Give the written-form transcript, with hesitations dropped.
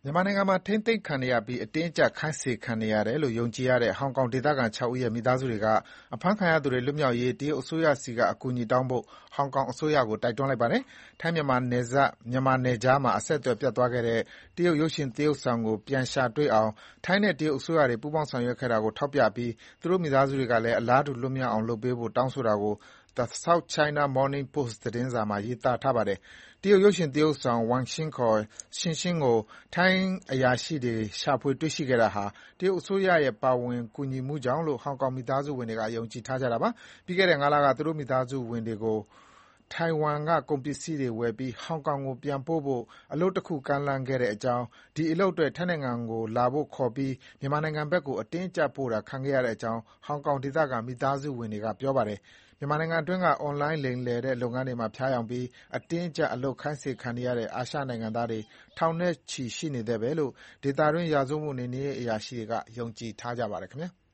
မြန်မာနိုင်ငံမှာထိန်းသိမ်းခံနေရပြီးအတင်းအကျပ်ခိုင်းစေခံနေရတယ်လို့ယုံကြည်ရတဲ့ဟောင်ကောင်ဒေသခံ 6 ဦးရဲ့မိသားစုတွေကအဖမ်းခံရသူတွေလွတ်မြောက်ရေးတရုတ်အစိုးရဆီကအကူအညီတောင်းဖို့ဟောင်ကောင်အစိုးရကိုတိုက်တွန်းလိုက်ပါတယ်။ထိုင်းမြန်မာနယ်ကြားမှာအဆက်အသွယ်ပြတ်သွားခဲ့တဲ့တရုတ်ရုပ်ရှင်သရုပ်ဆောင်ကိုပြန်ရှာတွေ့အောင်ထိုင်းနဲ့တရုတ်အစိုးရတွေပူးပေါင်းဆောင်ရွက်ခဲ့တာကိုထောက်ပြပြီးသူတို့မိသားစုတွေကလည်းအလားတူလွတ်မြောက်အောင်လုပ်ပေးဖို့တောင်းဆိုတာကို The South China Morning Post သတင်းစာမှာရေးသားထားပါတယ်။တရုတ်ရုပ်ရှင်သရုပ်ဆောင် Wang Xing ခေါ် Xing Xing ကိုထိုင်းအရာရှိတွေရှာဖွေတွေ့ရှိခဲ့တာဟာတရုတ်အစိုးရရဲ့ပါဝင်ကူညီမှုကြောင့်လို့ဟောင်ကောင်မိသားစုဝင်တွေကယုံကြည်ထားကြတာပါ။ပြီးခဲ့တဲ့ 5 လကသူတို့မိသားစုဝင်တွေကိုထိုင်ဝမ်ကကုန်ပစ္စည်းတွေဝယ်ပြီးဟောင်ကောင်ကိုပြန်ပို့ဖို့အလုပ်တခုကမ်းလှမ်းခဲ့တဲ့အကြောင်းဒီအလုပ်အတွက်ထိုင်းနိုင်ငံကိုလာဖို့ခေါ်ပြီးမြန်မာနိုင်ငံဘက်ကိုအတင်းအကျပ်ပို့တာခံခဲ့ရတဲ့အကြောင်းဟောင်ကောင်ဒေသခံမိသားစုဝင်တွေကပြောပါတယ်။မြန်မာနိုင်ငံအတွင်းကအွန်လိုင်းလိမ်လည်တဲ့လုပ်ငန်းတွေမှာဖျားယောင်းပြီးအတင်းအကျပ်အလုပ်ခိုင်းစေခံနေရတဲ့အာရှနိုင်ငံသားတွေထောင်နဲ့ချီရှိနေဆဲပဲလို့ဒေသတွင်းရာဇဝတ်မှုနှိမ်နင်းရေးအရာရှိတွေကယုံကြည်ထားကြပါတယ်ခင်ဗျာ။